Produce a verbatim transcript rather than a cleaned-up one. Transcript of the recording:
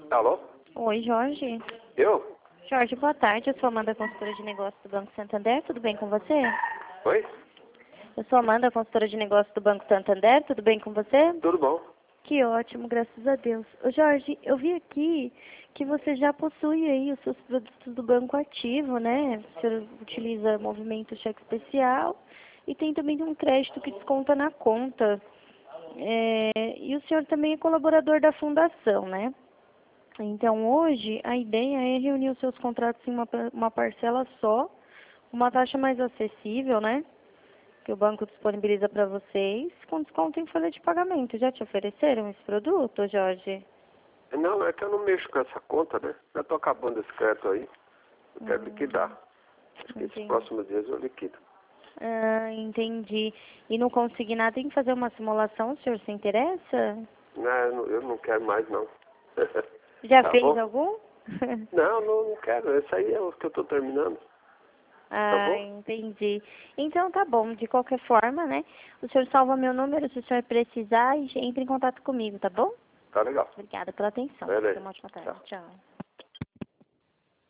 Alô? Oi, Jorge. Eu? Jorge, boa tarde. Eu sou Amanda, consultora de negócios do Banco Santander. Tudo bem com você? Oi? Eu sou Amanda, consultora de negócios do Banco Santander. Tudo bem com você? Tudo bom? Que ótimo, graças a Deus. Ô, Jorge, eu vi aqui que você já possui aí os seus produtos do banco ativo, né? Você utiliza movimento cheque especial e tem também um crédito que desconta na conta. É, e o senhor também é colaborador da fundação, né? Então, hoje, a ideia é reunir os seus contratos em uma, uma parcela só, uma taxa mais acessível, né? Que o banco disponibiliza para vocês, com desconto em folha de pagamento. Já te ofereceram esse produto, Jorge? Não, é que eu não mexo com essa conta, né? Já tô acabando esse crédito aí. Eu quero Hum, liquidar. Acho que esses entendi. próximos dias eu liquido. Ah, entendi. E no consignado tem que fazer uma simulação, o senhor se interessa? Não, eu não, eu não quero mais, não. Já Tá fez bom? algum? Não, não, não quero. Esse aí é o que eu tô terminando. Tá Ah, bom? entendi. Então tá bom, de qualquer forma, né? O senhor salva meu número se o senhor precisar e entre em contato comigo, tá bom? Tá legal. Obrigada pela atenção. Beleza. Tenha uma ótima tarde. Tchau. Tchau.